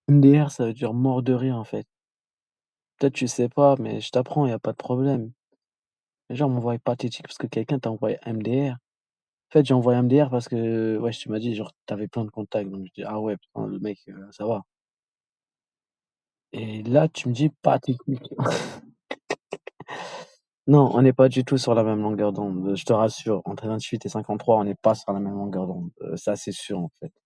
MDR, ça veut dire mort de rire, en fait. Peut-être tu sais pas, mais je t'apprends, y a pas de problème. Les gens m'envoient pathétique parce que quelqu'un t'a envoyé MDR. En fait, j'ai envoyé MDR parce que, wesh, tu m'as dit, genre, tu avais plein de contacts, donc je dis: «Ah ouais, putain, le mec, ça va». Et là, tu me dis pathétique. Non, on n'est pas du tout sur la même longueur d'onde, je te rassure. Entre 28 et 53, on n'est pas sur la même longueur d'onde, ça, c'est sûr, en fait.